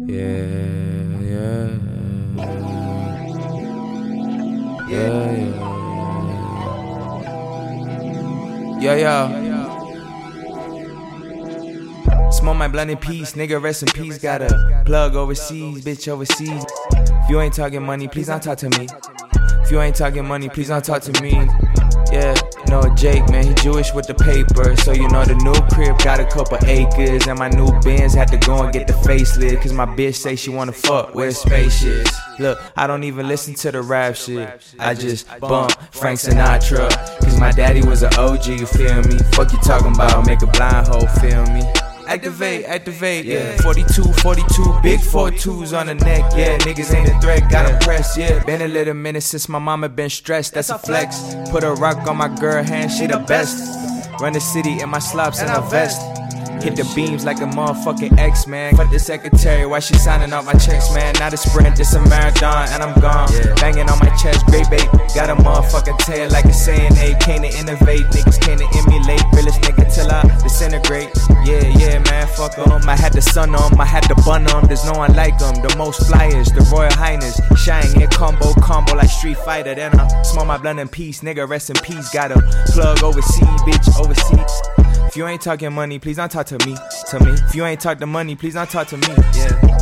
Smoke my blunt in peace, nigga rest in peace. Got a plug overseas, bitch overseas. If you ain't talking money, please don't talk to me. If you ain't talking money, please don't talk to me. Yeah, no Jake, man, he Jewish with the paper. So you know the new crib got a couple acres. And my new Benz had to go and get the facelift. Cause my bitch say she wanna fuck with spaceships. Look, I don't even listen to the rap shit. I just bump Frank Sinatra. Cause my daddy was an OG, you feel me? Fuck you talking about, make a blind hoe feel me. Activate, yeah. 42, big 4-2s on the neck, yeah. Niggas ain't a threat, gotta press, yeah. Been a little minute since my mama been stressed, that's a flex. Put a rock on my girl hand, she the best. Run the city in my slops and a vest. Hit the beams like a motherfucking X-Man. Fuck the secretary while she signing off my checks, man. Not a sprint, it's a marathon, and I'm gone. Banging on my chest, great bait. Got a motherfucking tail like a saying A. Came to innovate, niggas came to emulate. Realest nigga till I disintegrate. Yeah, man, fuck 'em. I had the sun on, I had the bun on. There's no one like 'em. The most flyers, the Royal Highness. Shine here, combo like Street Fighter. Then I smoke my blunt in peace, nigga rest in peace. Got a plug overseas, bitch overseas. If you ain't talking money, please don't talk to me. If you ain't talk the money, please don't talk to me. Yeah.